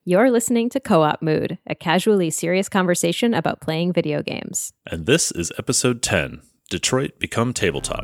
You're listening to Co-op Mood, a casually serious conversation about playing video games. And this is episode 10, Detroit Become Tabletop.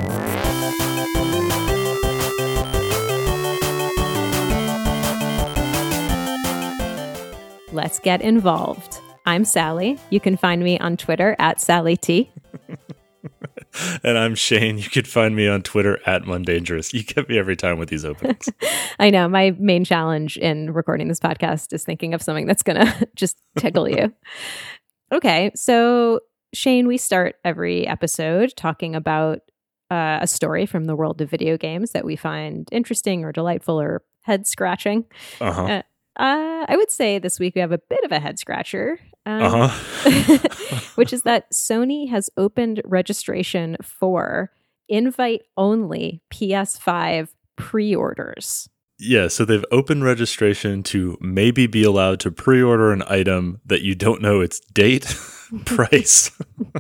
Let's get involved. I'm Sally. You can find me on Twitter at SallyT. And I'm Shane. You can find me on Twitter at Mundangerous. You get me every time with these openings. I know. My main challenge in recording this podcast is thinking of something that's going to just tickle you. Okay. So, Shane, we start every episode talking about a story from the world of video games that we find interesting or delightful or head-scratching. I would say this week we have a bit of a head-scratcher. Which is that Sony has opened registration for invite-only PS5 pre-orders. Yeah, so they've opened registration to maybe be allowed to pre-order an item that you don't know its date, price,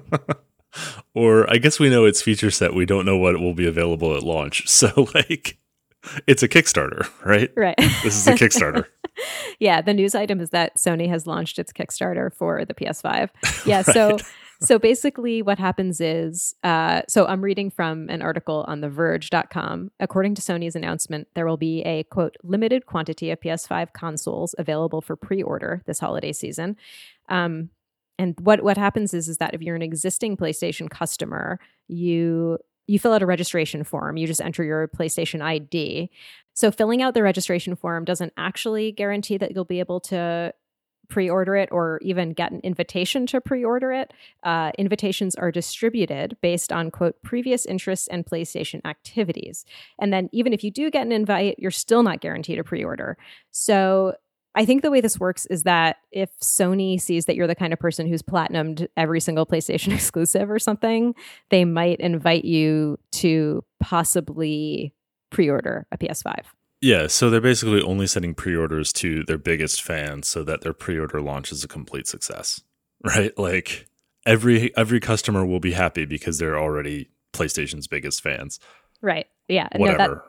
or I guess we know its feature set. We don't know what will be available at launch. So, it's a Kickstarter, right? Right. This is a Kickstarter. Yeah, the news item is that Sony has launched its Kickstarter for the PS5. Yeah, right. So basically what happens is, so I'm reading from an article on TheVerge.com. According to Sony's announcement, there will be a, quote, limited quantity of PS5 consoles available for pre-order this holiday season. And what happens is that if you're an existing PlayStation customer, you fill out a registration form. You just enter your PlayStation ID. So filling out the registration form doesn't actually guarantee that you'll be able to pre-order it or even get an invitation to pre-order it. Invitations are distributed based on, quote, previous interests and PlayStation activities. And then even if you do get an invite, you're still not guaranteed a pre-order. So I think the way this works is that if Sony sees that you're the kind of person who's platinumed every single PlayStation exclusive or something, they might invite you to possibly pre-order a PS5. Yeah, so they're basically only sending pre-orders to their biggest fans so that their pre-order launch is a complete success, right? Like every customer will be happy because they're already PlayStation's biggest fans. Right. Yeah. Whatever.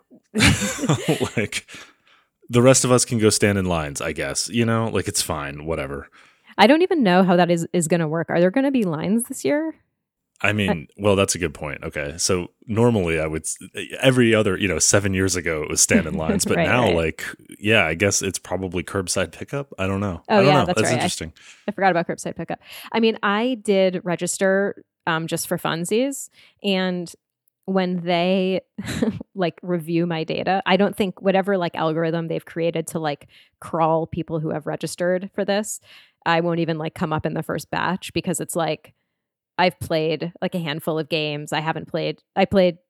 The rest of us can go stand in lines, I guess. It's fine, whatever. I don't even know how that is going to work. Are there going to be lines this year? I mean, well, that's a good point. Okay. So normally I would, every other, 7 years ago it was stand in lines, but now I guess it's probably curbside pickup. I don't know. Oh, yeah, that's right. Interesting. I forgot about curbside pickup. I mean, I did register just for funsies, and when they review my data, I don't think whatever algorithm they've created to crawl people who have registered for this, I won't even come up in the first batch because it's I've played a handful of games. I haven't played my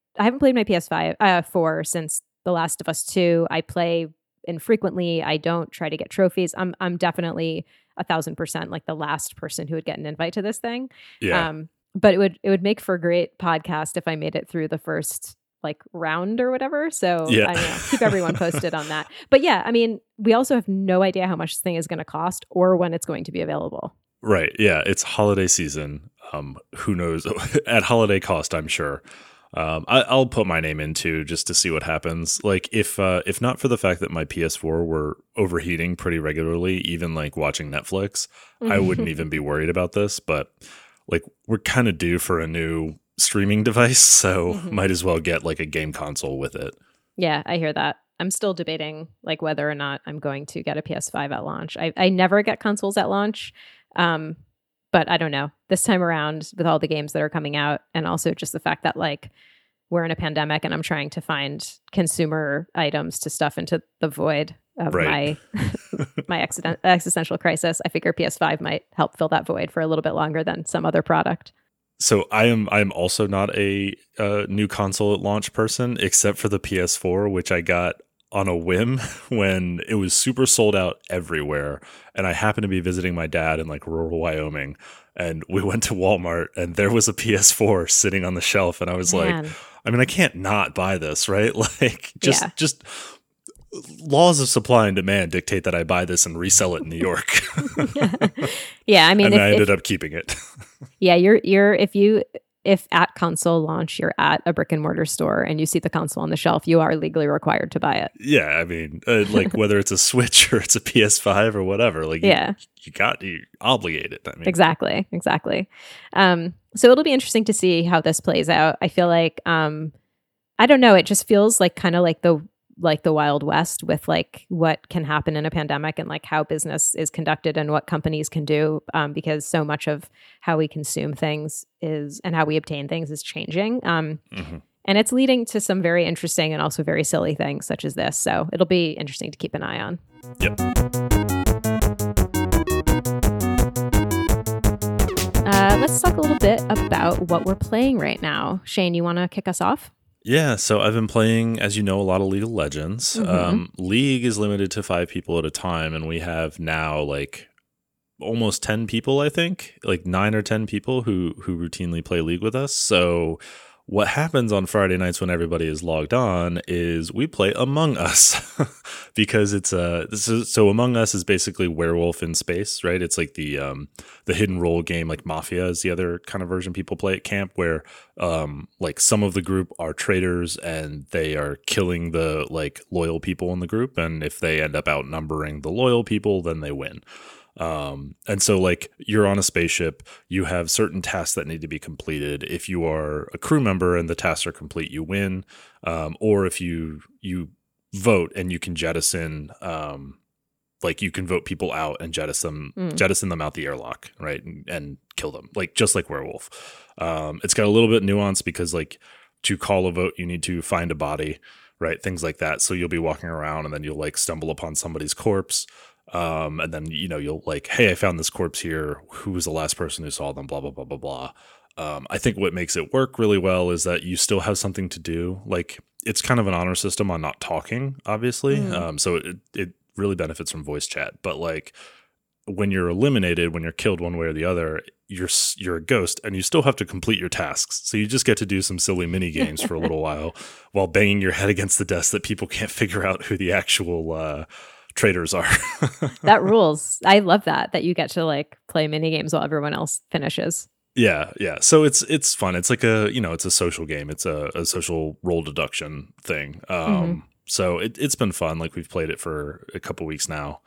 PS5 4 since The Last of Us 2. I play infrequently. I don't try to get trophies. I'm definitely 1,000% the last person who would get an invite to this thing. Yeah. But it would make for a great podcast if I made it through the first round or whatever. So yeah. I don't know, keep everyone posted on that. But yeah, I mean, we also have no idea how much this thing is going to cost or when it's going to be available. Right. Yeah. It's holiday season. Who knows? At holiday cost, I'm sure. I'll put my name in too, just to see what happens. If not for the fact that my PS4 were overheating pretty regularly, even watching Netflix, I wouldn't even be worried about this. But we're kind of due for a new streaming device, so might as well get a game console with it. Yeah, I hear that. I'm still debating whether or not I'm going to get a PS5 at launch. I never get consoles at launch. But I don't know. This time around, with all the games that are coming out, and also just the fact that we're in a pandemic and I'm trying to find consumer items to stuff into the void of my existential crisis, I figure PS5 might help fill that void for a little bit longer than some other product. So I'm also not a new console at launch person, except for the PS4, which I got on a whim when it was super sold out everywhere. And I happened to be visiting my dad in rural Wyoming, and we went to Walmart and there was a PS4 sitting on the shelf. And I was I can't not buy this, right? Just laws of supply and demand dictate that I buy this and resell it in New York. Yeah. I mean, and I ended up keeping it. Yeah. If you if at console launch you're at a brick and mortar store and you see the console on the shelf, you are legally required to buy it. Yeah, I mean, like whether it's a Switch or it's a PS5 or whatever, like you obligate it. I mean, exactly. So it'll be interesting to see how this plays out. I feel like I don't know, it just feels like kind of like the Wild West with like what can happen in a pandemic and like how business is conducted and what companies can do, because so much of how we consume things is and how we obtain things is changing. And it's leading to some very interesting and also very silly things such as this. So it'll be interesting to keep an eye on. Yep. Let's talk a little bit about what we're playing right now. Shane, you want to kick us off? Yeah, so I've been playing, as you know, a lot of League of Legends. League is limited to 5 people at a time, and we have now like almost 10 people, I think, like 9 or 10 people who routinely play League with us. So what happens on Friday nights when everybody is logged on is we play Among Us because it's so Among Us is basically Werewolf in space, right? It's like the hidden role game, like Mafia is the other kind of version people play at camp, where like some of the group are traitors and they are killing the like loyal people in the group, and if they end up outnumbering the loyal people, then they win. And so like you're on a spaceship, you have certain tasks that need to be completed. If you are a crew member and the tasks are complete, you win. Or if you vote and you can jettison, like you can vote people out and jettison them out the airlock, right? And kill them, like just like Werewolf. It's got a little bit of nuance because like to call a vote, you need to find a body, right? Things like that. So you'll be walking around and then you'll like stumble upon somebody's corpse. And then, you know, you'll like, hey, I found this corpse here. Who was the last person who saw them? Blah, blah, blah, blah, blah. I think what makes it work really well is that you still have something to do. Like it's kind of an honor system on not talking, obviously. So it really benefits from voice chat. But like when you're eliminated, when you're killed one way or the other, you're a ghost and you still have to complete your tasks. So you just get to do some silly mini games for a little while banging your head against the desk that people can't figure out who the actual traders are. That rules. I love that you get to like play mini games while everyone else finishes. Yeah. So it's fun. It's like it's a social game. It's a social role deduction thing. So it's been fun. Like we've played it for a couple weeks now.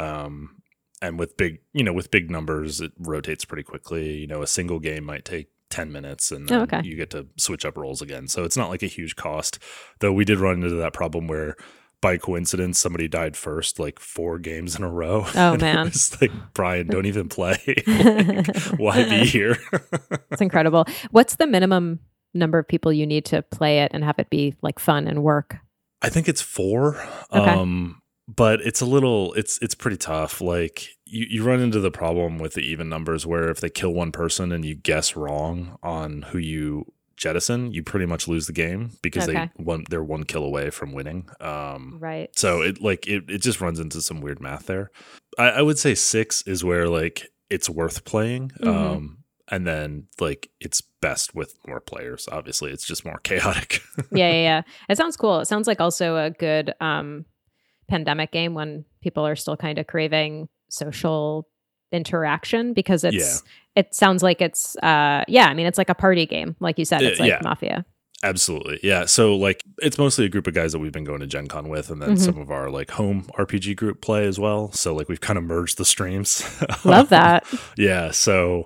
And with big numbers, it rotates pretty quickly. You know, a single game might take 10 minutes and then you get to switch up roles again. So it's not like a huge cost, though we did run into that problem where by coincidence, somebody died first, like 4 games in a row. Oh, man. It's like, Brian, don't even play. Like, why be here? It's incredible. What's the minimum number of people you need to play it and have it be like fun and work? I think it's 4. Okay. But it's pretty tough. Like you run into the problem with the even numbers where if they kill one person and you guess wrong on who you jettison, you pretty much lose the game because they're 1 kill away from winning. Right. So it just runs into some weird math there. I would say 6 is where like it's worth playing. And then like it's best with more players. Obviously, it's just more chaotic. Yeah. It sounds cool. It sounds like also a good pandemic game when people are still kind of craving social interaction because it sounds like it's I mean it's like a party game, like you said. It's like Mafia. Absolutely. Yeah. So like it's mostly a group of guys that we've been going to Gen Con with, and then some of our like home RPG group play as well. So like we've kind of merged the streams. Love that. Yeah. So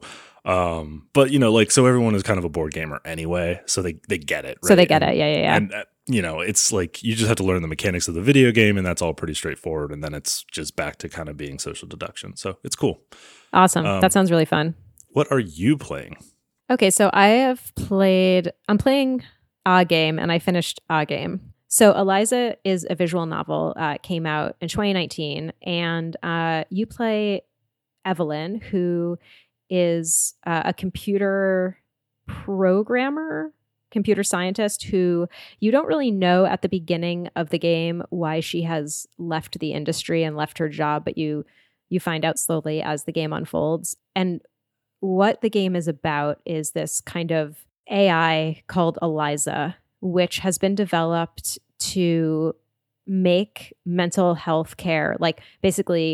but you know, like so everyone is kind of a board gamer anyway, so they get it. Right? So they get it. Yeah. And you know, it's like you just have to learn the mechanics of the video game, and that's all pretty straightforward. And then it's just back to kind of being social deduction. So it's cool. Awesome. That sounds really fun. What are you playing? Okay, so I'm playing A Game, and I finished A Game. So Eliza is a visual novel. It came out in 2019, and you play Evelyn, who is a computer programmer, computer scientist who you don't really know at the beginning of the game why she has left the industry and left her job, but you find out slowly as the game unfolds. And what the game is about is this kind of AI called Eliza, which has been developed to make mental health care, like basically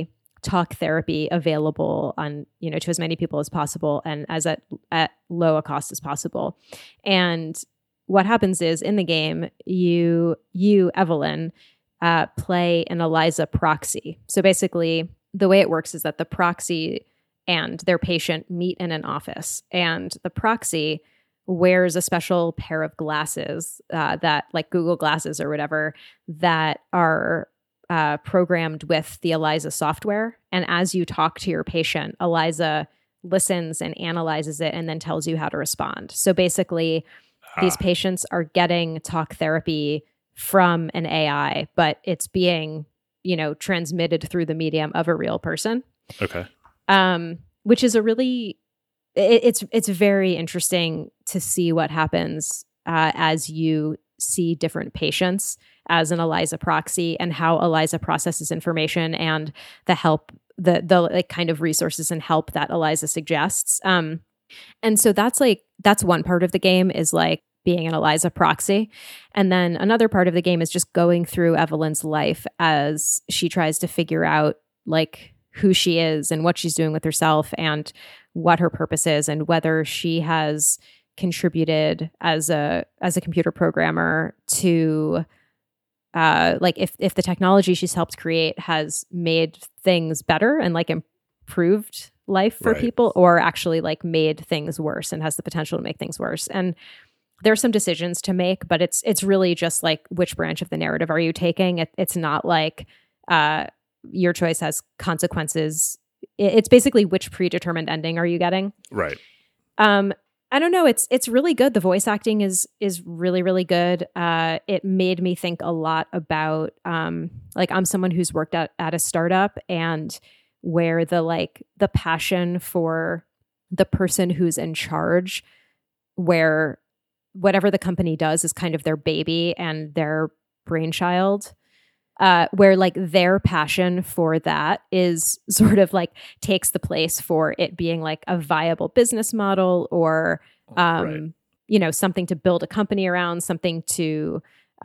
talk therapy available on, to as many people as possible and as at low a cost as possible. And what happens is in the game, you Evelyn, play an Eliza proxy. So basically, the way it works is that the proxy and their patient meet in an office, and the proxy wears a special pair of glasses that, like Google Glasses or whatever, that are programmed with the Eliza software. And as you talk to your patient, Eliza listens and analyzes it and then tells you how to respond. So basically, these patients are getting talk therapy from an AI, but it's being, transmitted through the medium of a real person. Okay. Which is a really, it's very interesting to see what happens as you see different patients as an Eliza proxy, and how Eliza processes information and the help, the like kind of resources and help that Eliza suggests. And so that's one part of the game, is like being an Eliza proxy. And then another part of the game is just going through Evelyn's life as she tries to figure out like who she is and what she's doing with herself and what her purpose is, and whether she has contributed as a computer programmer to like if the technology she's helped create has made things better and like improved life for people, or actually like made things worse and has the potential to make things worse. And there's some decisions to make, but it's really just like, which branch of the narrative are you taking? It's not like your choice has consequences. It's basically, which predetermined ending are you getting? Right. I don't know. It's really good. The voice acting is really, really good. It made me think a lot about like, I'm someone who's worked at a startup, and where the passion for the person who's in charge, where whatever the company does is kind of their baby and their brainchild, where like their passion for that is sort of like takes the place for it being like a viable business model, or something to build a company around, something to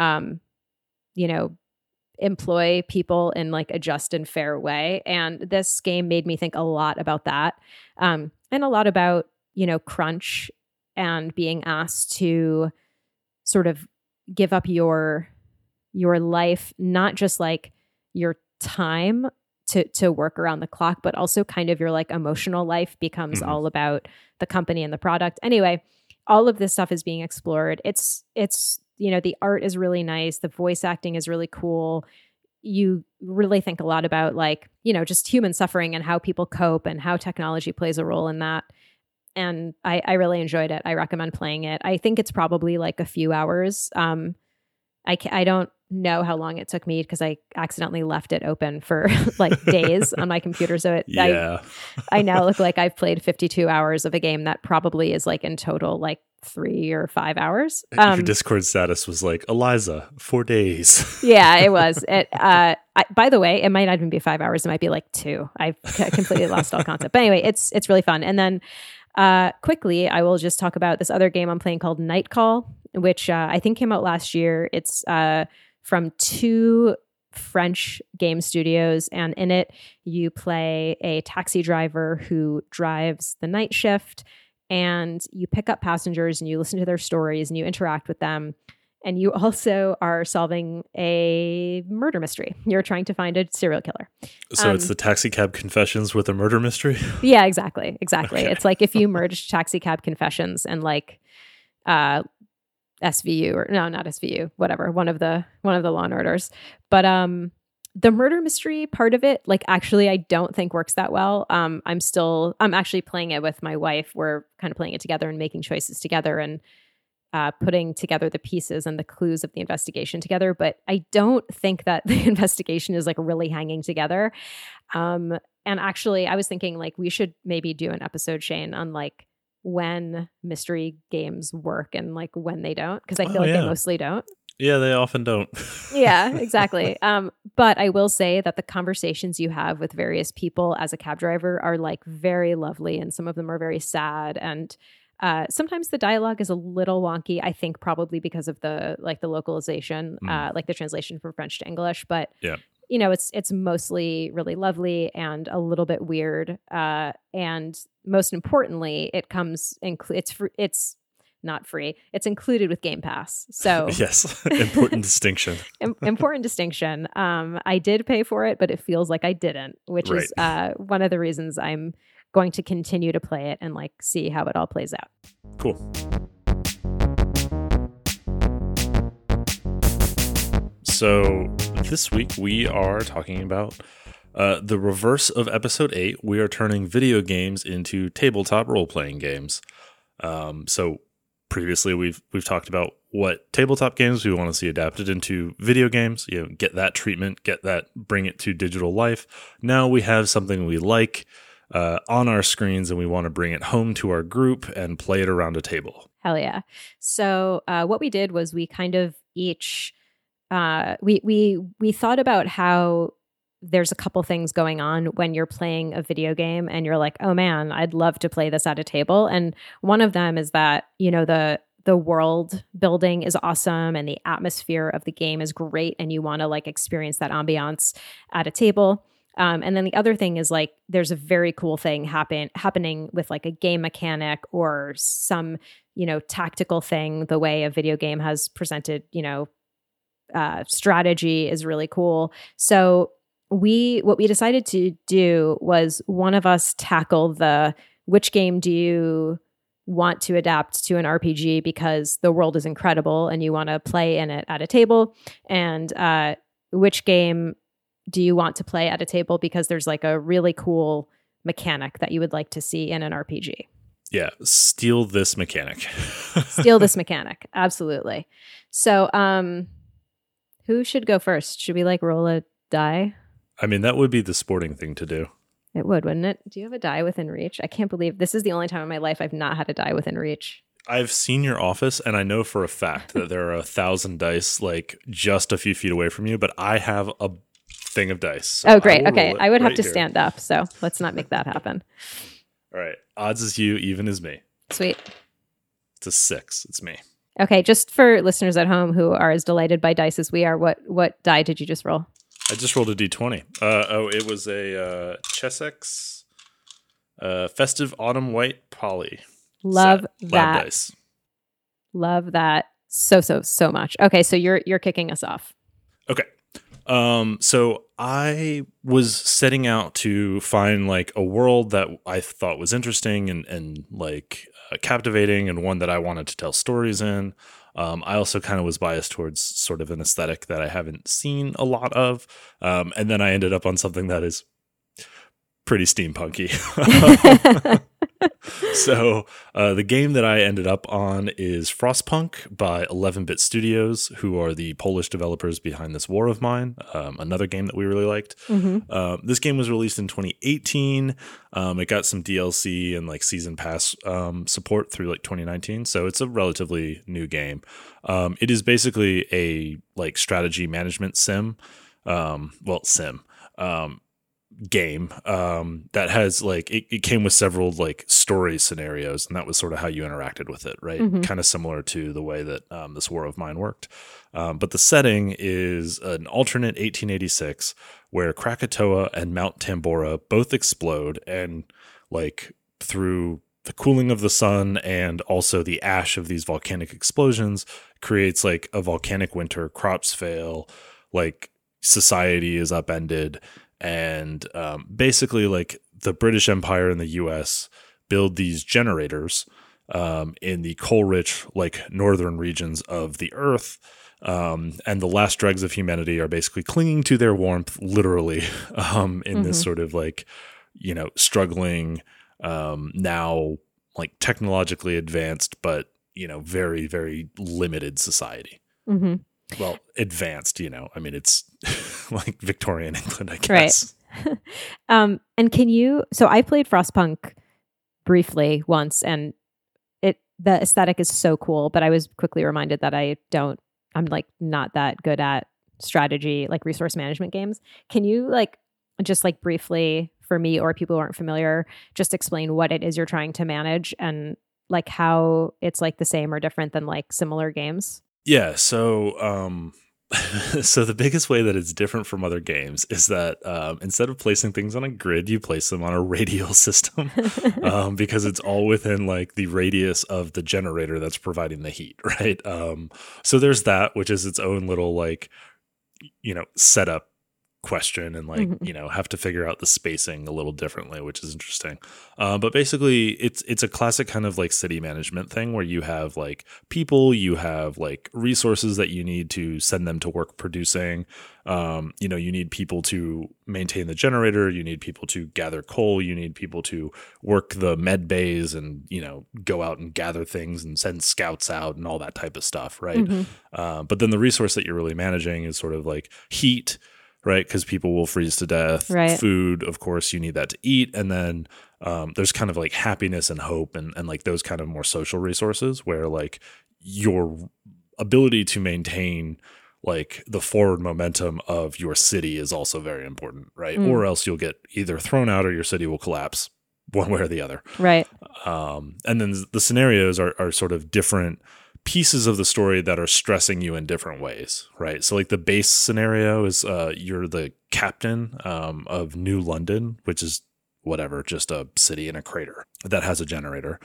employ people in like a just and fair way. And this game made me think a lot about that, and a lot about crunch and being asked to sort of give up your life, not just like your time to work around the clock, but also kind of your like emotional life becomes all about the company and the product. Anyway, all of this stuff is being explored. It's the art is really nice. The voice acting is really cool. You really think a lot about like, just human suffering and how people cope and how technology plays a role in that. And I really enjoyed it. I recommend playing it. I think it's probably like a few hours. I don't know how long it took me, because I accidentally left it open for like days on my computer. So I now look like I've played 52 hours of a game that probably is like in total like 3 or 5 hours. Your Discord status was like, Eliza, 4 days. Yeah, it was. By the way, it might not even be 5 hours. It might be like 2. I've completely lost all concept. But anyway, it's really fun. And then quickly, I will just talk about this other game I'm playing called Night Call, which I think came out last year. It's from 2 French game studios, and in it, you play a taxi driver who drives the night shift, and you pick up passengers and you listen to their stories and you interact with them. And you also are solving a murder mystery. You're trying to find a serial killer. So it's the Taxi Cab Confessions with a murder mystery? Yeah, exactly. Okay. It's like if you merged Taxi Cab Confessions and like SVU, or no, not SVU, whatever, one of the Law and Orders. But the murder mystery part of it, like actually I don't think works that well. I'm actually playing it with my wife. We're kind of playing it together and making choices together and putting together the pieces and the clues of the investigation together. But I don't think that the investigation is like really hanging together. And actually I was thinking like we should maybe do an episode, Shane, on like when mystery games work and like when they don't, because I feel like they mostly don't. Yeah, they often don't. Yeah, exactly. But I will say that the conversations you have with various people as a cab driver are like very lovely, and some of them are very sad, and sometimes the dialogue is a little wonky. I think probably because of the localization, like the translation from French to English. But it's mostly really lovely and a little bit weird. And most importantly, it's not free. It's included with Game Pass. So yes, important distinction. Important distinction. I did pay for it, but it feels like I didn't, which is one of the reasons I'm going to continue to play it and like see how it all plays out. Cool. So this week we are talking about the reverse of episode 8. We are turning video games into tabletop role-playing games. So previously we've talked about what tabletop games we want to see adapted into video games, get that treatment, bring it to digital life. Now we have something we like on our screens and we want to bring it home to our group and play it around a table. Hell yeah. So what we did was we kind of each we thought about how there's a couple things going on when you're playing a video game and you're like, oh man, I'd love to play this at a table. And one of them is that, the world building is awesome and the atmosphere of the game is great and you want to like experience that ambiance at a table. And then the other thing is like there's a very cool thing happening with like a game mechanic or some, tactical thing, the way a video game has presented, strategy is really cool. So what we decided to do was one of us tackle which game do you want to adapt to an RPG because the world is incredible and you want to play in it at a table, and which game do you want to play at a table because there's like a really cool mechanic that you would like to see in an RPG. Yeah, steal this mechanic. Steal this mechanic. Absolutely. So, who should go first? Should we like roll a die? I mean, that would be the sporting thing to do. It would, wouldn't it? Do you have a die within reach? I can't believe this is the only time in my life I've not had a die within reach. I've seen your office, and I know for a fact that there are 1,000 dice like just a few feet away from you, but I have a thing of dice. So oh, great. Okay. I would have to stand up, so let's not make that happen. All right. Odds is you, even is me. Sweet. It's a 6. It's me. Okay. Just for listeners at home who are as delighted by dice as we are, what die did you just roll? I just rolled a d20. It was a Chessex Festive Autumn White Poly. Love set. that. Lab dice. Love that so much. Okay, so you're kicking us off. Okay. So I was setting out to find like a world that I thought was interesting and like captivating and one that I wanted to tell stories in. I also kind of was biased towards sort of an aesthetic that I haven't seen a lot of. And then I ended up on something that is pretty steampunky. So the game that I ended up on is Frostpunk by 11-Bit Studios, who are the Polish developers behind this War of Mine, another game that we really liked. Mm-hmm. This game was released in 2018. It got some DLC and like season pass support through like 2019, so it's a relatively new game. It is basically a like strategy management game that has like it came with several like story scenarios, and that was sort of how you interacted with it, right? Mm-hmm. Kind of similar to the way that this War of Mine worked, but the setting is an alternate 1886 where Krakatoa and Mount Tambora both explode, and like through the cooling of the sun and also the ash of these volcanic explosions creates like a volcanic winter, crops fail, like society is upended. And basically, like the British Empire and the U.S. build these generators in the coal-rich, like northern regions of the Earth, and the last dregs of humanity are basically clinging to their warmth, literally, in this sort of like, struggling, now like technologically advanced, but very, very limited society. Mm-hmm. Well, advanced, I mean, it's like Victorian England, I guess. Right. And so I played Frostpunk briefly once, and the aesthetic is so cool, but I was quickly reminded that I'm like not that good at strategy, like resource management games. Can you like just like briefly for me or people who aren't familiar, just explain what it is you're trying to manage and like how it's like the same or different than like similar games? Yeah, so So the biggest way that it's different from other games is that instead of placing things on a grid, you place them on a radial system because it's all within like the radius of the generator that's providing the heat, right? So there's that, which is its own little like, setup question and like have to figure out the spacing a little differently, which is interesting. But basically it's a classic kind of like city management thing where you have like people, you have like resources that you need to send them to work producing. You need people to maintain the generator, you need people to gather coal, you need people to work the med bays and go out and gather things and send scouts out and all that type of stuff, right? But then the resource that you're really managing is sort of like heat, right? Because people will freeze to death. Right. Food, of course, you need that to eat. And then there's kind of like happiness and hope and like those kind of more social resources where like your ability to maintain like the forward momentum of your city is also very important, right? Or else you'll get either thrown out or your city will collapse one way or the other. Right. And then the scenarios are sort of different pieces of the story that are stressing you in different ways, right? So like the base scenario is you're the captain of New London, which is whatever, just a city in a crater that has a generator.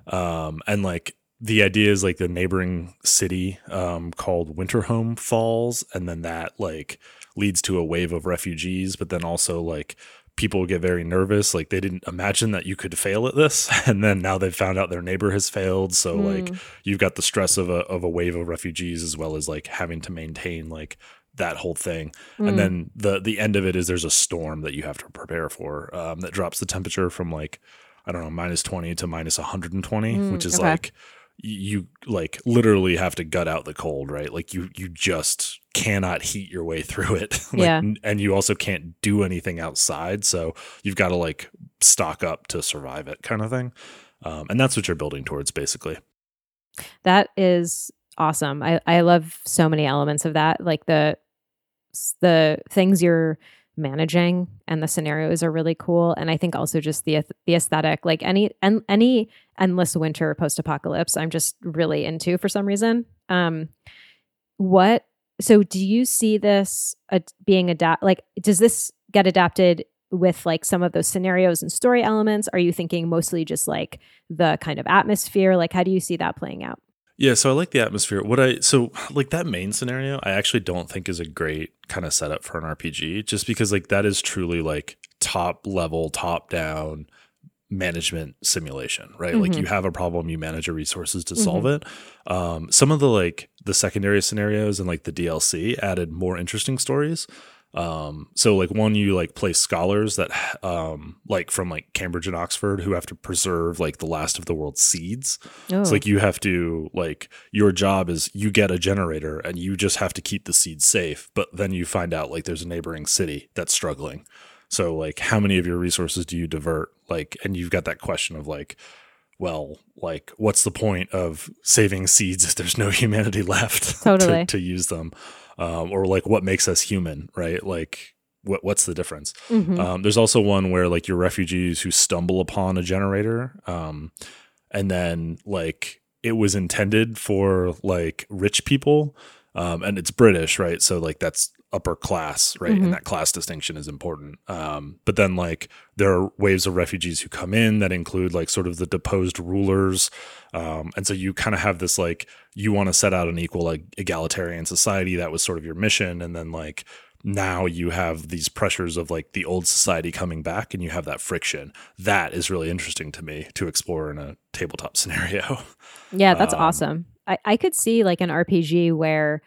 And like the idea is like the neighboring city called Winterhome falls, and then that like leads to a wave of refugees, but then also like people get very nervous. Like they didn't imagine that you could fail at this. And then now they've found out their neighbor has failed. So like you've got the stress of a wave of refugees as well as like having to maintain like that whole thing. And then the end of it is there's a storm that you have to prepare for that drops the temperature from like, I don't know, -20 to -120, which is like, you like literally have to gut out the cold, right? Like you just cannot heat your way through it. And you also can't do anything outside. So you've got to like stock up to survive it kind of thing. And that's what you're building towards basically. That is awesome. I love so many elements of that. Like the things you're managing and the scenarios are really cool. And I think also just the aesthetic, like any endless winter post-apocalypse, I'm just really into for some reason. So do you see this being like, does this get adapted with like some of those scenarios and story elements? Are you thinking mostly just like the kind of atmosphere? Like, how do you see that playing out? Yeah, so I like the atmosphere. So like that main scenario, I actually don't think is a great kind of setup for an RPG, just because like that is truly like top level, top down management simulation, right? Like you have a problem, you manage your resources to solve it. Some of the secondary scenarios and like the DLC added more interesting stories. So like one, you like play scholars that like from like Cambridge and Oxford who have to preserve like the last of the world's seeds. So like you have to like, your job is you get a generator and you just have to keep the seeds safe, but then you find out like there's a neighboring city that's struggling. So like how many of your resources do you divert? Like, and you've got that question of like, well, like what's the point of saving seeds if there's no humanity left to use them? Or like what makes us human, right? Like what's the difference? There's also one where like you're refugees who stumble upon a generator, and then like it was intended for like rich people, and it's British, right? So like that's upper class, right? And that class distinction is important. But then like there are waves of refugees who come in that include like sort of the deposed rulers. And so you kind of have this like, you want to set out an equal like egalitarian society. That was sort of your mission. And then like now you have these pressures of like the old society coming back and you have that friction. That is really interesting to me to explore in a tabletop scenario. Yeah, that's awesome. I could see like an RPG where,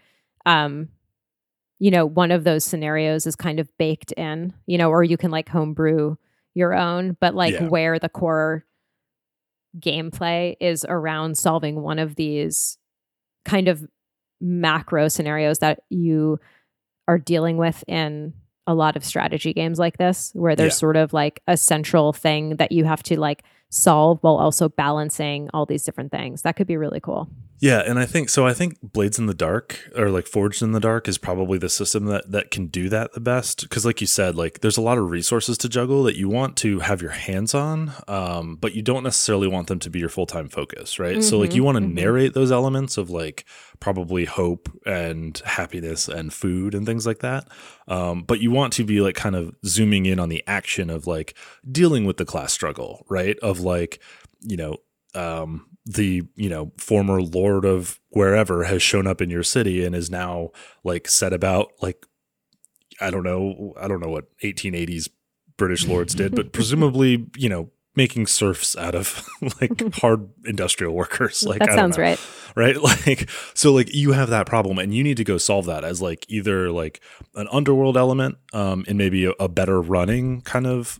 one of those scenarios is kind of baked in, or you can like homebrew your own, but like where the core gameplay is around solving one of these kind of macro scenarios that you are dealing with in a lot of strategy games like this, where there's sort of like a central thing that you have to like solve while also balancing all these different things. That could be really cool. Yeah, and I think Blades in the Dark, or like Forged in the Dark, is probably the system that can do that the best. Because like you said, like there's a lot of resources to juggle that you want to have your hands on, but you don't necessarily want them to be your full-time focus, right? So like you want to narrate those elements of like probably hope and happiness and food and things like that. But you want to be like kind of zooming in on the action of like dealing with the class struggle, right? Of like, the former lord of wherever has shown up in your city and is now like set about like I don't know what 1880s British lords did, but presumably making serfs out of like hard industrial workers. Like that sounds right. Like so like you have that problem and you need to go solve that as like either like an underworld element in maybe a better running kind of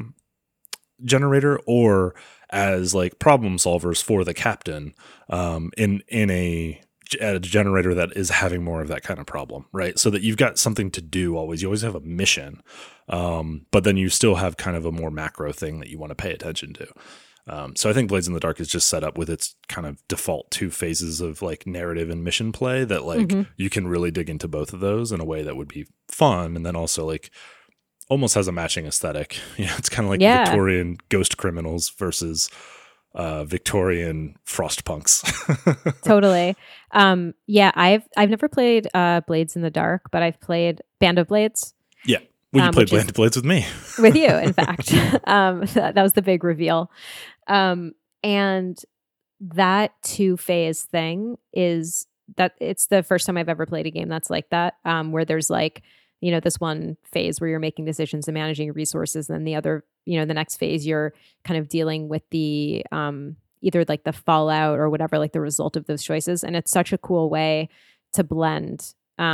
generator, or as like problem solvers for the captain in a generator that is having more of that kind of problem, right? So that you've got something to do always. You always have a mission, but then you still have kind of a more macro thing that you want to pay attention to. So I think Blades in the Dark is just set up with its kind of default 2 phases of like narrative and mission play that like you can really dig into both of those in a way that would be fun, and then also like almost has a matching aesthetic. It's kind of like Victorian ghost criminals versus Victorian frost punks. Totally. I've never played Blades in the Dark, but I've played Band of Blades. Yeah. Well, you played Band of Blades with me. With you, in fact. That was the big reveal. And that 2-phase thing is that it's the first time I've ever played a game that's like that, where there's like, this one phase where you're making decisions and managing resources. And then the other, the next phase, you're kind of dealing with the, either like the fallout or whatever, like the result of those choices. And it's such a cool way to blend,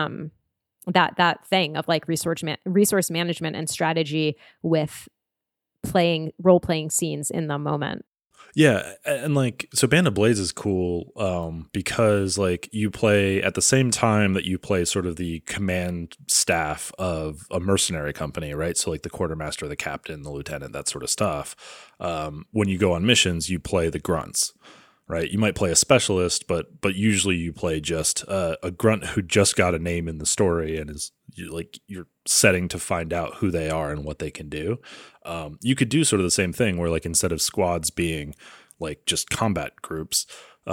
that thing of like resource management and strategy with role-playing scenes in the moment. Yeah, and like so Band of Blades is cool because like you play at the same time that you play sort of the command staff of a mercenary company, right? So like the quartermaster, the captain, the lieutenant, that sort of stuff. When you go on missions, you play the grunts, right? You might play a specialist, but usually you play just a grunt who just got a name in the story and is you're setting to find out who they are and what they can do. You could do sort of the same thing where like instead of squads being like just combat groups,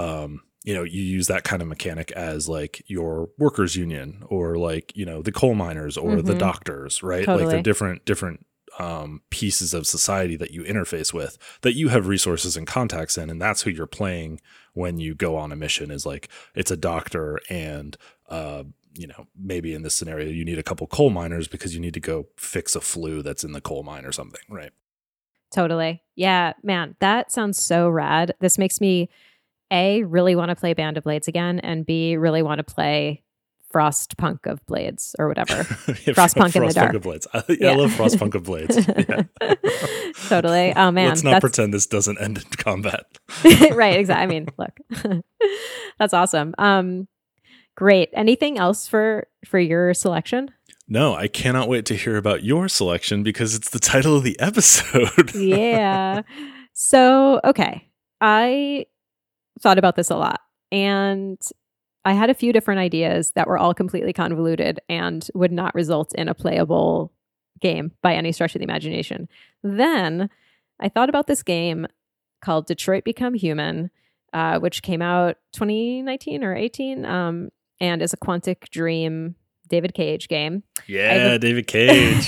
you use that kind of mechanic as like your workers union or like, the coal miners or the doctors, right? Totally. Like they're different pieces of society that you interface with that you have resources and contacts in. And that's who you're playing when you go on a mission is like, it's a doctor and, maybe in this scenario, you need a couple coal miners because you need to go fix a flue that's in the coal mine or something, right? Totally. Yeah, man, that sounds so rad. This makes me, A, really want to play Band of Blades again, and B, really want to play Frostpunk of Blades or whatever. Frostpunk in the Dark. Of Blades. I love Frostpunk of Blades. Yeah. Totally. Oh, man. Let's not pretend this doesn't end in combat. Right, exactly. I mean, look, that's awesome. Great. Anything else for your selection? No, I cannot wait to hear about your selection because it's the title of the episode. Yeah. So, okay. I thought about this a lot and I had a few different ideas that were all completely convoluted and would not result in a playable game by any stretch of the imagination. Then I thought about this game called Detroit Become Human, which came out 2019 or 18, and is a Quantic Dream David Cage game. Yeah, David Cage.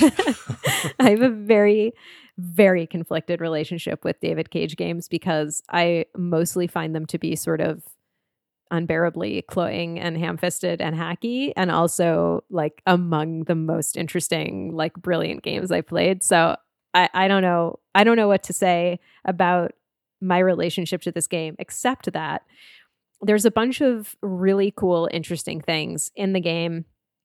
I have a very, very conflicted relationship with David Cage games because I mostly find them to be sort of unbearably cloying and ham-fisted and hacky, and also like among the most interesting, like brilliant games I played. So I don't know. I don't know what to say about my relationship to this game, except that there's a bunch of really cool, interesting things in the game.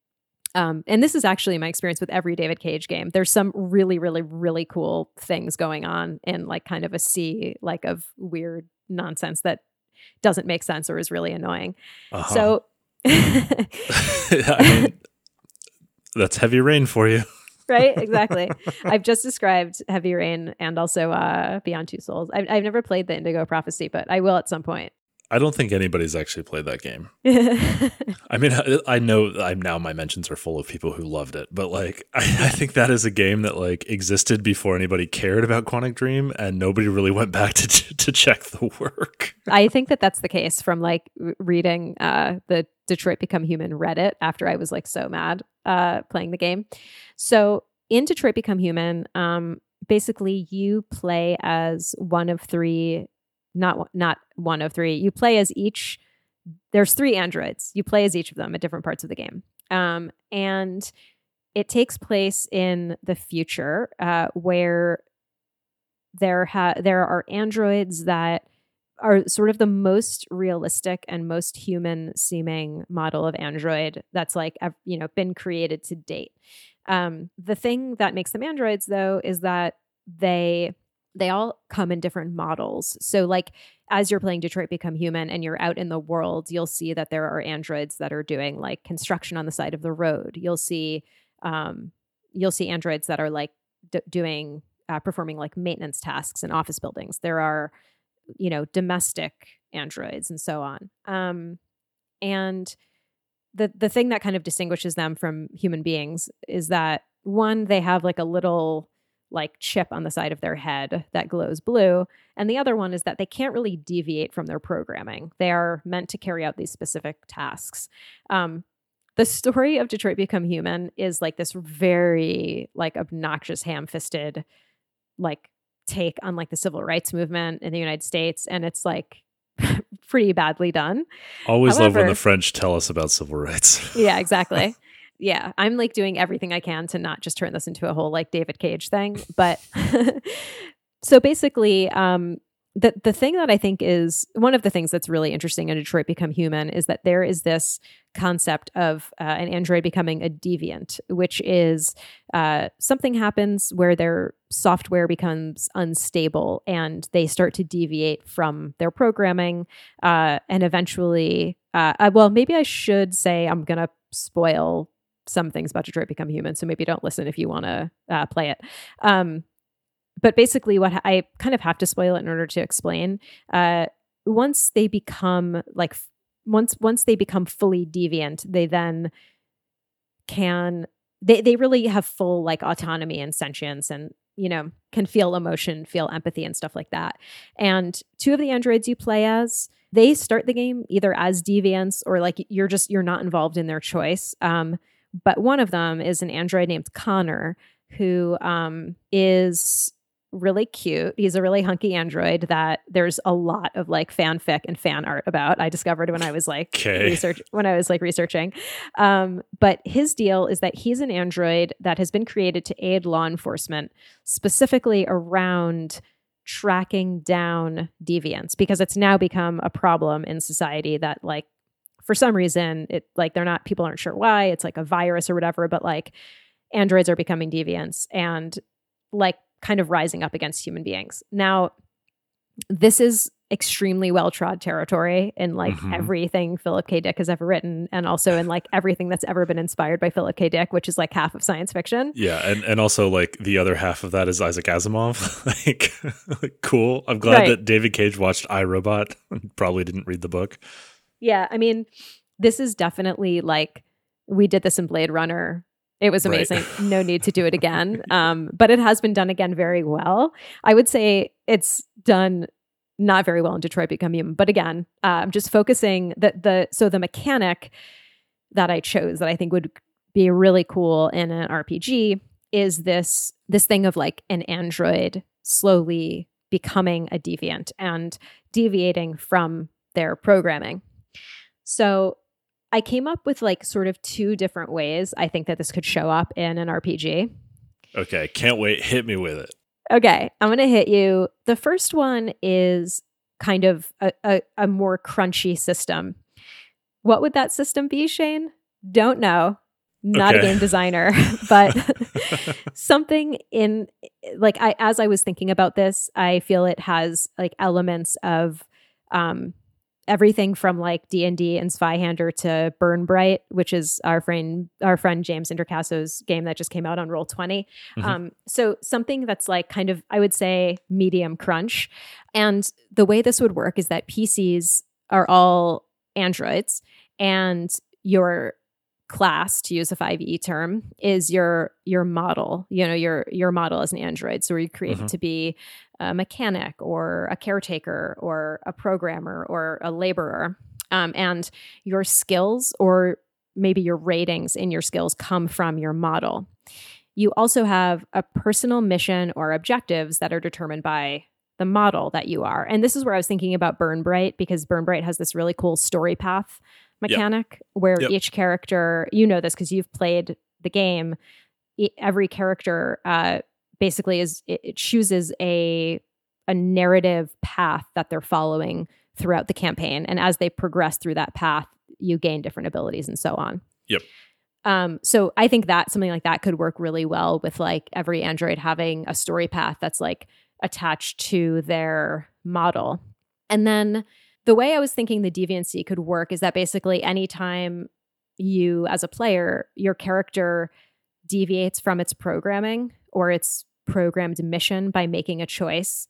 And this is actually my experience with every David Cage game. There's some really, really, really cool things going on in like kind of a sea like of weird nonsense that doesn't make sense or is really annoying. So I mean, that's Heavy Rain for you. Right? Exactly. I've just described Heavy Rain and also Beyond Two Souls. I've never played the Indigo Prophecy, but I will at some point. I don't think anybody's actually played that game. I mean, I know now my mentions are full of people who loved it, but like, I think that is a game that like existed before anybody cared about Quantic Dream, and nobody really went back to check the work. I think that that's the case from like reading the Detroit Become Human Reddit after I was like so mad playing the game. So in Detroit Become Human, basically you play as one of three. Not one of three. You play as each. There's 3 androids. You play as each of them at different parts of the game, and it takes place in the future where there are androids that are sort of the most realistic and most human seeming model of android that's like been created to date. The thing that makes them androids, though, is that they all come in different models. So like as you're playing Detroit Become Human and you're out in the world, you'll see that there are androids that are doing like construction on the side of the road. You'll see androids that are like doing performing like maintenance tasks in office buildings. There are domestic androids and so on. And the thing that kind of distinguishes them from human beings is that, one, they have like a little like chip on the side of their head that glows blue. And the other one is that they can't really deviate from their programming. They are meant to carry out these specific tasks. The story of Detroit Become Human is like this very like obnoxious, ham-fisted like take on like the civil rights movement in the United States. And it's like pretty badly done. Always love when the French tell us about civil rights. Yeah, exactly. Yeah, I'm like doing everything I can to not just turn this into a whole like David Cage thing. But so basically, the thing that I think is one of the things that's really interesting in Detroit Become Human is that there is this concept of an android becoming a deviant, which is something happens where their software becomes unstable and they start to deviate from their programming. And eventually, well, maybe I should say I'm going to spoil some things about Detroit Become Human, so maybe don't listen if you want to play it. But basically, what I kind of have to spoil it in order to explain. Once they become like, once they become fully deviant, they then they really have full like autonomy and sentience, and can feel emotion, feel empathy, and stuff like that. And 2 of the androids you play as, they start the game either as deviants or like you're not involved in their choice. But one of them is an android named Connor, who is really cute. He's a really hunky android that there's a lot of like fanfic and fan art about. I discovered when I was like researching. But his deal is that he's an android that has been created to aid law enforcement, specifically around tracking down deviants, because it's now become a problem in society that like for some reason it like people aren't sure why, it's like a virus or whatever, but like androids are becoming deviants and like kind of rising up against human beings. Now, this is extremely well-trod territory in like everything Philip K. Dick has ever written, and also in like everything that's ever been inspired by Philip K. Dick, which is like half of science fiction. Yeah, and also like the other half of that is Isaac Asimov. like cool. I'm glad that David Cage watched iRobot and probably didn't read the book. Yeah, I mean, this is definitely like, we did this in Blade Runner. It was amazing. Right. No need to do it again. But it has been done again very well. I would say it's done not very well in Detroit Become Human. But again, I'm just focusing so the mechanic that I chose that I think would be really cool in an RPG is this thing of like an android slowly becoming a deviant and deviating from their programming. So I came up with like sort of 2 different ways I think that this could show up in an RPG. Okay, can't wait. Hit me with it. Okay, I'm going to hit you. The first one is kind of a more crunchy system. What would that system be, Shane? Don't know. Not a game designer, but something in like as I was thinking about this, I feel it has like elements of everything from like D&D and Zweihander to Burn Bright, which is our friend James Intercasso's game that just came out on Roll20. So something that's like kind of, I would say, medium crunch. And the way this would work is that PCs are all androids, and your class, to use a 5e term, is your model. Your model as an android. So are you created to be a mechanic or a caretaker or a programmer or a laborer? And your skills, or maybe your ratings in your skills, come from your model. You also have a personal mission or objectives that are determined by the model that you are. And this is where I was thinking about Burn Bright, because Burn Bright has this really cool story path mechanic where each character, you know this because you've played the game, every character basically it chooses a narrative path that they're following throughout the campaign. And as they progress through that path, you gain different abilities and so on. So I think that something like that could work really well with like every android having a story path that's like attached to their model. And then the way I was thinking the deviancy could work is that basically anytime you, as a player, your character deviates from its programming or its programmed mission by making a choice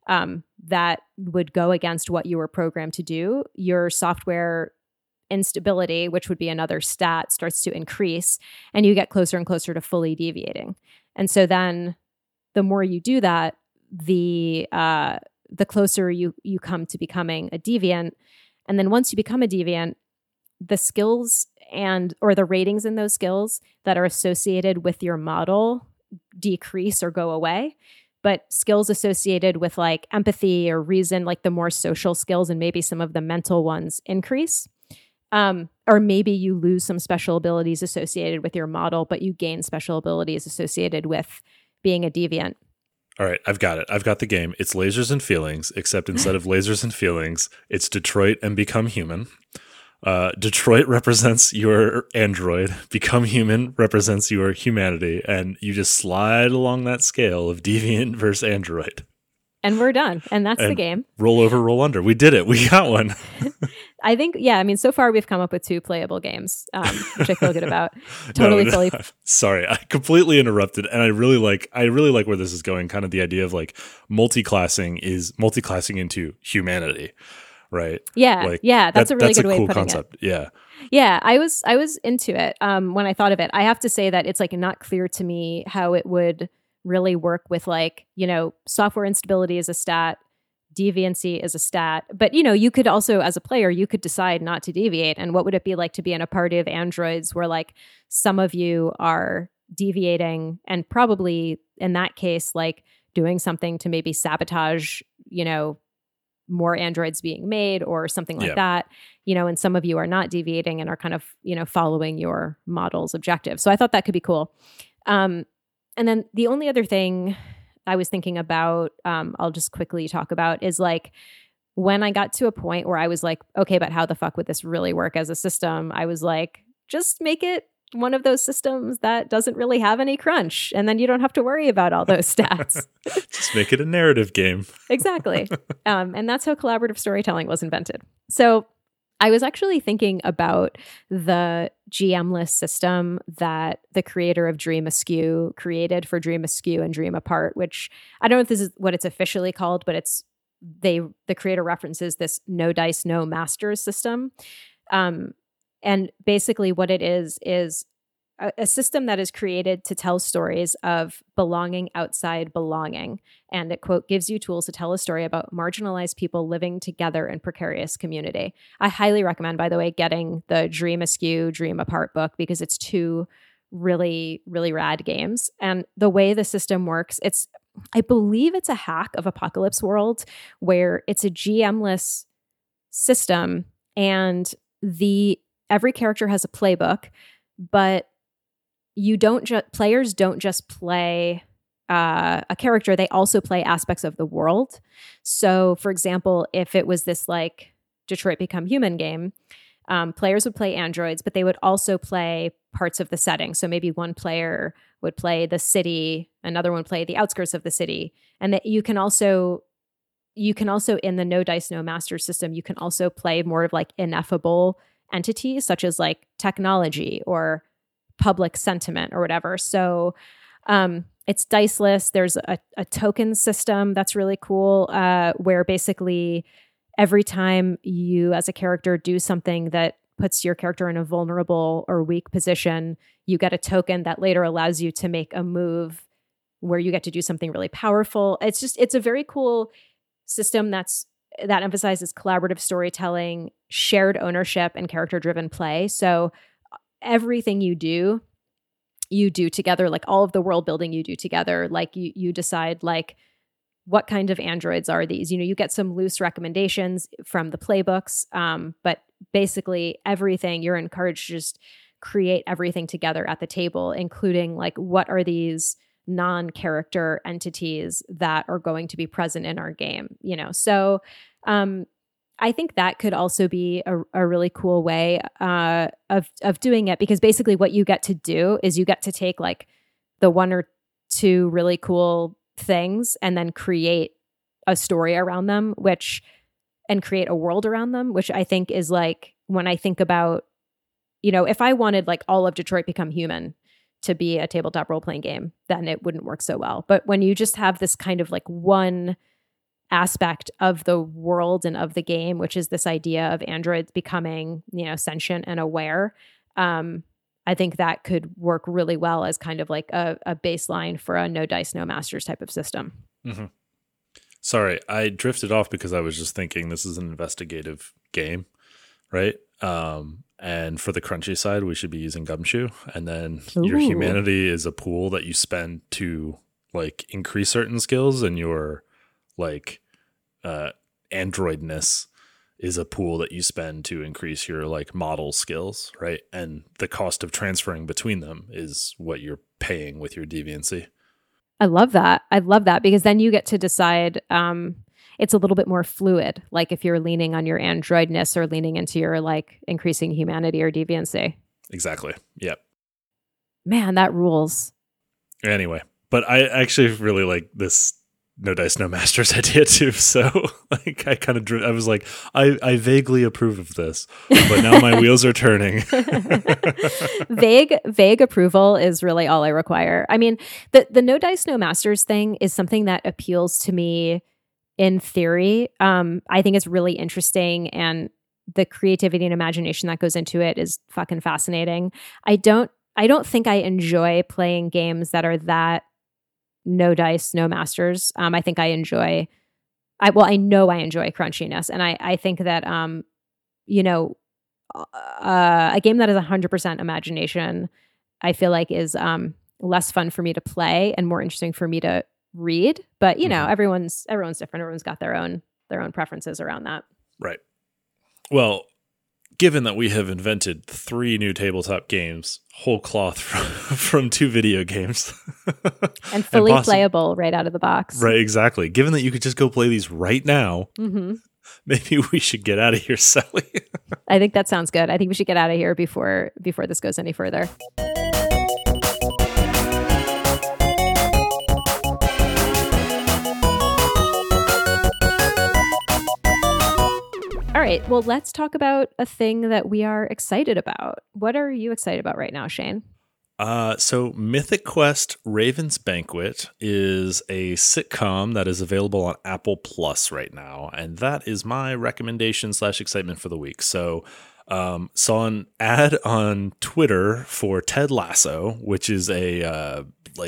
that would go against what you were programmed to do, your software instability, which would be another stat, starts to increase, and you get closer and closer to fully deviating. And so then the more you do that, the closer you come to becoming a deviant. And then once you become a deviant, the skills or the ratings in those skills that are associated with your model decrease or go away. But skills associated with like empathy or reason, like the more social skills and maybe some of the mental ones, increase. Or maybe you lose some special abilities associated with your model, but you gain special abilities associated with being a deviant. All right, I've got it. I've got the game. It's Lasers and Feelings, except instead of lasers and feelings, it's Detroit and Become Human. Detroit represents your android. Become Human represents your humanity. And you just slide along that scale of deviant versus android. And we're done. And that's the game. Roll over, roll under. We did it. We got one. I think, yeah, I mean, so far we've come up with 2 playable games, which I feel good about. Totally. Sorry, I completely interrupted. And I really like where this is going. Kind of the idea of like multi-classing into humanity, right? Yeah. That's a really good way of putting concept. it. Yeah. I was into it when I thought of it. I have to say that it's like not clear to me how it would really work with like, software instability is a stat, deviancy is a stat. But, you could also, as a player, you could decide not to deviate. And what would it be like to be in a party of androids where like some of you are deviating and probably in that case, like doing something to maybe sabotage, more androids being made or something like that, and some of you are not deviating and are kind of, following your model's objective. So I thought that could be cool. And then the only other thing I was thinking about, I'll just quickly talk about, is like when I got to a point where I was like, okay, but how the fuck would this really work as a system? I was like, just make it one of those systems that doesn't really have any crunch. And then you don't have to worry about all those stats. Just make it a narrative game. Exactly. And that's how collaborative storytelling was invented. So I was actually thinking about the GM-less system that the creator of Dream Askew created for Dream Askew and Dream Apart, which I don't know if this is what it's officially called, but the creator references this no dice, no masters system. And basically what it is a system that is created to tell stories of belonging outside belonging. And it, quote, gives you tools to tell a story about marginalized people living together in precarious community. I highly recommend, by the way, getting the Dream Askew, Dream Apart book because it's 2 really, really rad games. And the way the system works, I believe it's a hack of Apocalypse World where it's a GM-less system and every character has a playbook, but players don't just play a character, they also play aspects of the world. So for example, if it was this like Detroit Become Human game, players would play androids, but they would also play parts of the setting. So maybe one player would play the city, another one play the outskirts of the city. And that you can also you can also, in the no dice, no master system, you can also play more of like ineffable entities, such as like technology or public sentiment or whatever. So it's diceless. There's a token system that's really cool, where basically every time you as a character do something that puts your character in a vulnerable or weak position, you get a token that later allows you to make a move where you get to do something really powerful. It's a very cool system that emphasizes collaborative storytelling, shared ownership, and character-driven play. So everything you do together, like all of the world building you do together. Like you decide like what kind of androids are these? You get some loose recommendations from the playbooks, but basically everything, you're encouraged to just create everything together at the table, including like what are these non-character entities that are going to be present in our game, So I think that could also be a really cool way of doing it, because basically what you get to do is you get to take like the one or two really cool things and then create a story around them, and create a world around them, which I think is like, when I think about, if I wanted like all of Detroit Become Human to be a tabletop role-playing game, then it wouldn't work so well. But when you just have this kind of like one aspect of the world and of the game, which is this idea of androids becoming, sentient and aware, I think that could work really well as kind of like a baseline for a no dice, no masters type of system. Mm-hmm. Sorry, I drifted off because I was just thinking this is an investigative game, right? And for the crunchy side, we should be using Gumshoe. And then your humanity is a pool that you spend to like increase certain skills, and your like androidness is a pool that you spend to increase your like model skills, right? And the cost of transferring between them is what you're paying with your deviancy. I love that because then you get to decide, it's a little bit more fluid, like if you're leaning on your androidness or leaning into your like increasing humanity or deviancy. Exactly. Yep. Man, that rules. Anyway, but I actually really like this no dice, no masters idea too. So like I was like, I vaguely approve of this, but now my wheels are turning. Vague approval is really all I require. I mean, the no dice, no masters thing is something that appeals to me in theory. I think it's really interesting, and the creativity and imagination that goes into it is fucking fascinating. I don't think I enjoy playing games that are that no dice, no masters. I know I enjoy crunchiness. And I think that, a game that is 100% imagination, I feel like is less fun for me to play and more interesting for me to read. But, everyone's different. Everyone's got their own preferences around that. Right. Well, given that we have invented 3 new tabletop games, whole cloth from 2 video games. And fully playable right out of the box. Right, exactly. Given that you could just go play these right now, maybe we should get out of here, Sally. I think that sounds good. I think we should get out of here before this goes any further. All right, well, let's talk about a thing that we are excited about. What are you excited about right now, Shane? So Mythic Quest Raven's Banquet is a sitcom that is available on Apple Plus right now. And that is my recommendation / excitement for the week. So saw an ad on Twitter for Ted Lasso, which is a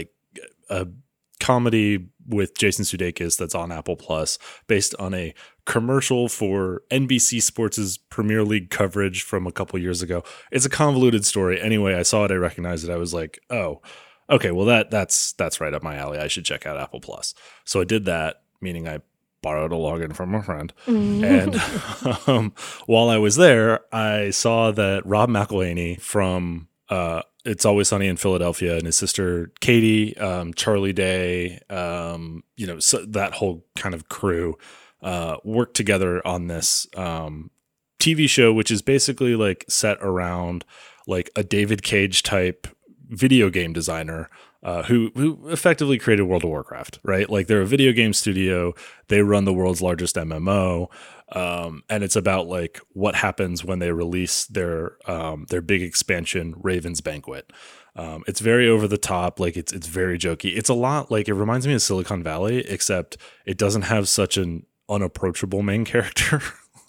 comedy with Jason Sudeikis that's on Apple Plus, based on a commercial for NBC Sports' Premier League coverage from a couple years ago. It's a convoluted story. Anyway, I saw it, I recognized it. I was like, oh, okay, well that's right up my alley. I should check out Apple Plus. So I did that, meaning I borrowed a login from a friend. And while I was there, I saw that Rob McElhenney from It's Always Sunny in Philadelphia and his sister Katie, Charlie Day, so that whole kind of crew worked together on this TV show, which is basically like set around like a David Cage type video game designer who effectively created World of Warcraft, right? Like they're a video game studio. They run the world's largest MMO. And it's about like what happens when they release their big expansion, Raven's Banquet. It's very over the top, like it's very jokey. It's a lot like it reminds me of Silicon Valley, except it doesn't have such an unapproachable main character.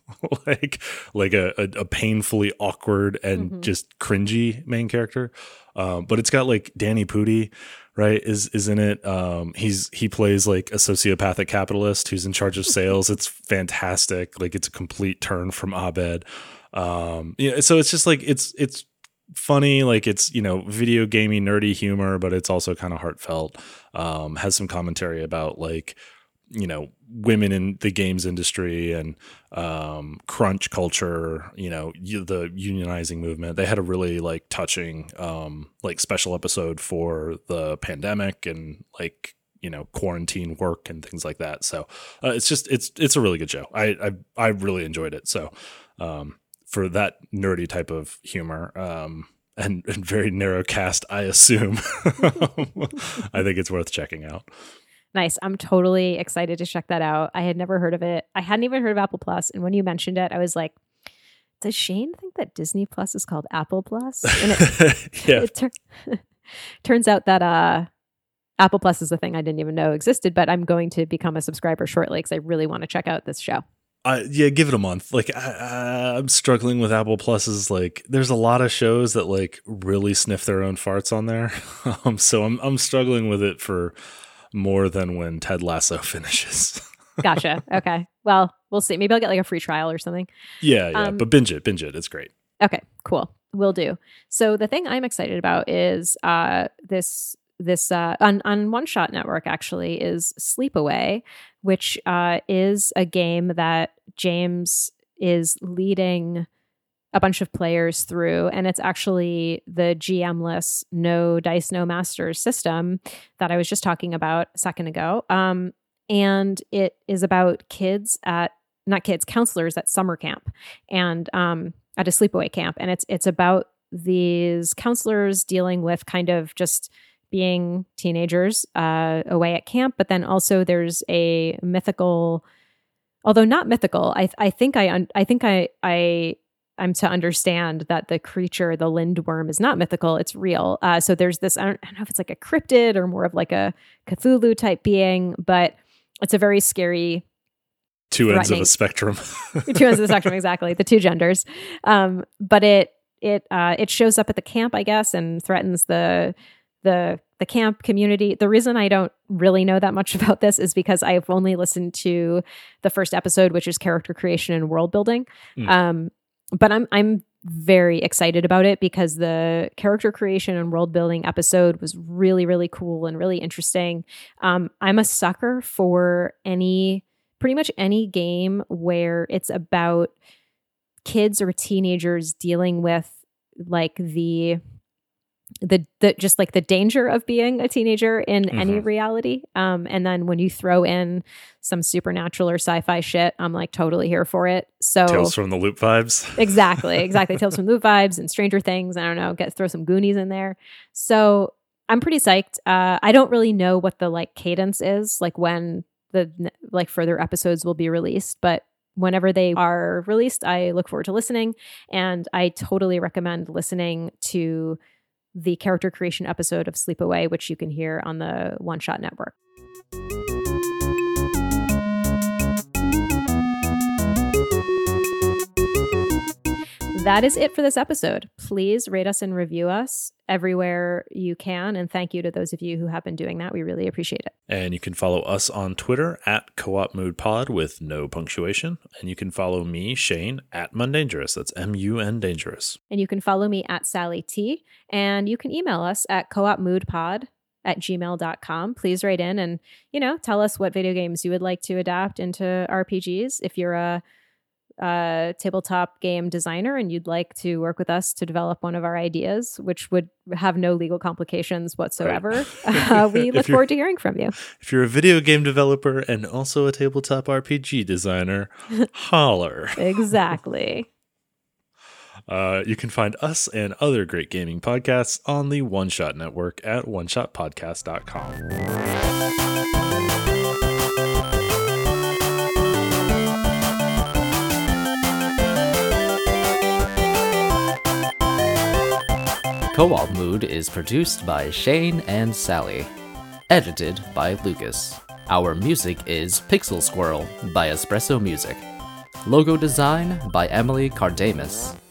like a painfully awkward and just cringy main character. But it's got like Danny Pudi, right, is in it. He plays like a sociopathic capitalist who's in charge of sales. It's fantastic. Like it's a complete turn from Abed. So it's just like it's funny, like it's, video gamey, nerdy humor, but it's also kind of heartfelt. Has some commentary about like, women in the games industry and crunch culture, the unionizing movement. They had a really like touching like special episode for the pandemic and like, quarantine work and things like that. So it's a really good show. I really enjoyed it. So for that nerdy type of humor and very narrow cast, I assume, I think it's worth checking out. Nice. I'm totally excited to check that out. I had never heard of it. I hadn't even heard of Apple Plus. And when you mentioned it, I was like, does Shane think that Disney Plus is called Apple Plus? And it turns out that Apple Plus is a thing I didn't even know existed, but I'm going to become a subscriber shortly because I really want to check out this show. Give it a month. Like I'm struggling with Apple Plus's. Like, there's a lot of shows that like really sniff their own farts on there. So I'm struggling with it for more than when Ted Lasso finishes. Gotcha. Okay. Well, we'll see. Maybe I'll get like a free trial or something. Yeah. But binge it. It's great. Okay, cool. Will do. So the thing I'm excited about is this on One Shot Network actually is Sleepaway, which is a game that James is leading a bunch of players through, and it's actually the GM-less no dice, no masters system that I was just talking about a second ago. And it is about counselors at summer camp and at a sleepaway camp. And it's about these counselors dealing with kind of just being teenagers away at camp, but then also there's a mythical, although not mythical. I think I'm to understand that the creature, the lindworm, is not mythical. It's real. So there's this, I don't know if it's like a cryptid or more of like a Cthulhu type being, but it's a very scary. Two ends of a spectrum. Two ends of the spectrum, exactly. The two genders. But it shows up at the camp, I guess, and threatens the camp community. The reason I don't really know that much about this is because I've only listened to the first episode, which is character creation and world building. But I'm very excited about it because the character creation and world building episode was really, really cool and really interesting. I'm a sucker for pretty much any game where it's about kids or teenagers dealing with like the just like the danger of being a teenager in any reality. And then when you throw in some supernatural or sci-fi shit, I'm like totally here for it. So Tales from the Loop vibes. Exactly. Tales from the Loop vibes and Stranger Things. I don't know, throw some Goonies in there. So I'm pretty psyched. I don't really know what the like cadence is, like when the like further episodes will be released, but whenever they are released, I look forward to listening. And I totally recommend listening to the character creation episode of Sleepaway, which you can hear on the One Shot Network. That is it for this episode. Please rate us and review us everywhere you can. And thank you to those of you who have been doing that. We really appreciate it. And you can follow us on Twitter at Co-op Mood Pod with no punctuation. And you can follow me, Shane, at Mundangerous. That's MUN Dangerous. And you can follow me at Sally T. And you can email us at coopmoodpod@gmail.com. Please write in and, tell us what video games you would like to adapt into RPGs. If you're a tabletop game designer and you'd like to work with us to develop one of our ideas, which would have no legal complications whatsoever, right. We look forward to hearing from you. If you're a video game developer and also a tabletop RPG designer, holler. Exactly. You can find us and other great gaming podcasts on the One Shot Network at oneshot.podcast.com. Co-op Mood is produced by Shane and Sally. Edited by Lucas. Our music is Pixel Squirrel by Espresso Music. Logo design by Emily Cardamus.